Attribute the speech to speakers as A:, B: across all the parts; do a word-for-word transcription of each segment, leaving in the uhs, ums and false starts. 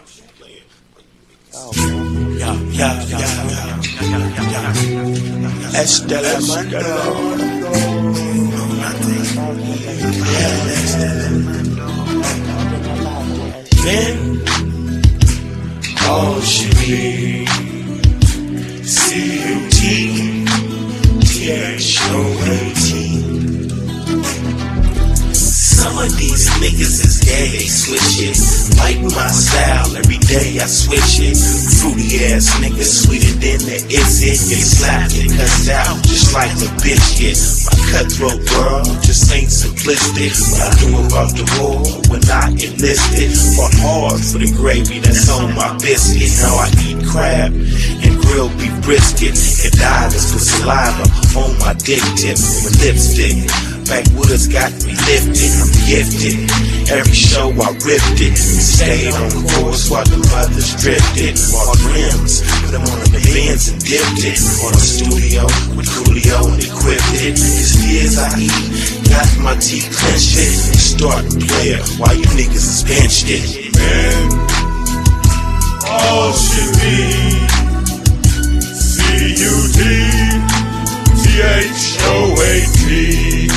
A: Oh, yeah, yeah, yeah, yeah, yeah. Estela Mando. Then all should be C U T T H O A T. Some of these niggas is gay, they switch it. Like my style, every day I switch it. Fruity ass niggas, sweeter than the is it. They slap it, cuts out, just like the bitch get. My cutthroat world just ain't simplistic. What I knew about the war when I enlisted. Fought hard for the gravy that's on my biscuit. Now I eat crab and grilled beef brisket. And divers with saliva on my dick tip with lipstick. Backwoods got me lifted, I'm gifted. Every show I ripped it. Stayed on course while the mothers drifted. Bought rims, put them on the Benz and dipped it. On the studio with Coolio and equipped it. These years I eat, got my teeth clenched it. Start to play it while you niggas is benched it.
B: Man, all should be C U T T H O A T.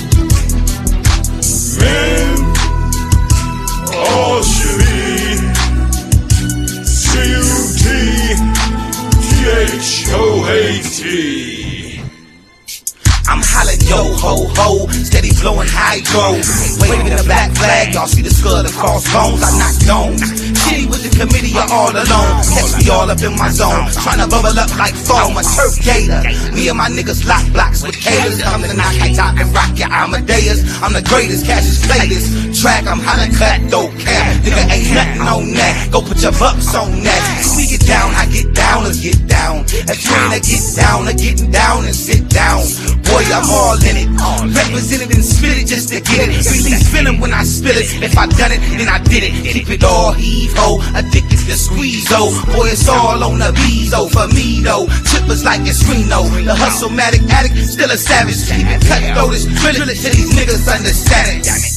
B: Man, all should be C U T T H O A T.
C: I'm hollering yo ho ho, steady blowing hydro, waving the black flag. Y'all see the skull and crossbones, I knock domes. Shitty with the committee, you're all alone. Catch me all up in my zone, tryna bubble up like foam. A turf gator, me and my niggas lock blocks with caters. Come to knock I top and rock your Amadeus. I'm the greatest, Cassius play this track. I'm hollering cut though cap, nigga ain't nothing on that. Go put your bucks on that. If we get down, I get down, let's get down. If you ain't a get down, a getting down and sit down. Boy, I'm all in it, represented and spit it just to get it. Release venom when I spill it. If I done it, then I did it. Keep it all heave-ho, addicted to squeeze-o. Boy, it's all on the bezo for me though. Chippers like it's Reno. The hustle-matic addict, still a savage. Keep it cut though, this drill it till these niggas understand it. Damn it.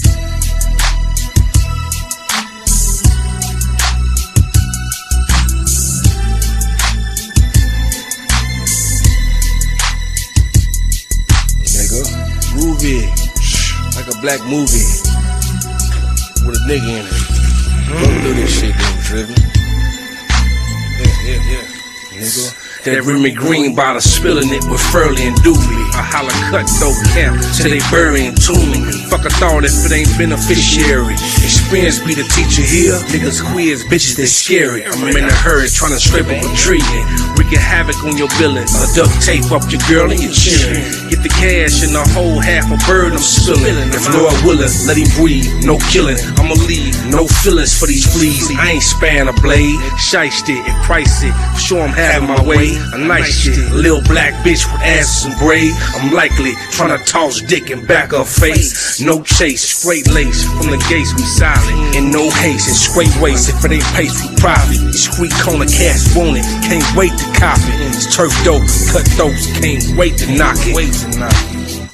D: Movie, like a black movie with a nigga in it. Mm. Go through this shit, then, Driven. Yeah, yeah, yeah. Nigga. That Remy Green bottle spilling it with Furley and Dooley. I holla cut though camp till they bury and tomb me. Fuck a thought if it ain't beneficiary. Experience be the teacher here. Niggas quiz, bitches they scary. I'm in a hurry trying to scrape up a tree and wreaking havoc on your billing. A duct tape up your girl and your chin. Get the cash and a whole half a bird I'm spilling. If Lord willing, let him breathe. No killing, I'ma leave. No feelings for these fleas. I ain't span a blade. Shiced it and priced it. Sure I'm having my way. A nice shit, a little black bitch with asses and braid. I'm likely tryna toss dick and back her face. No chase, straight lace from the gates we silent. And no haste and straight waist. If it ain't pace, we private. Discreet corner cast want it, can't wait to cop it. It's turf dope, cut those, can't wait to knock it. Wait to knock it.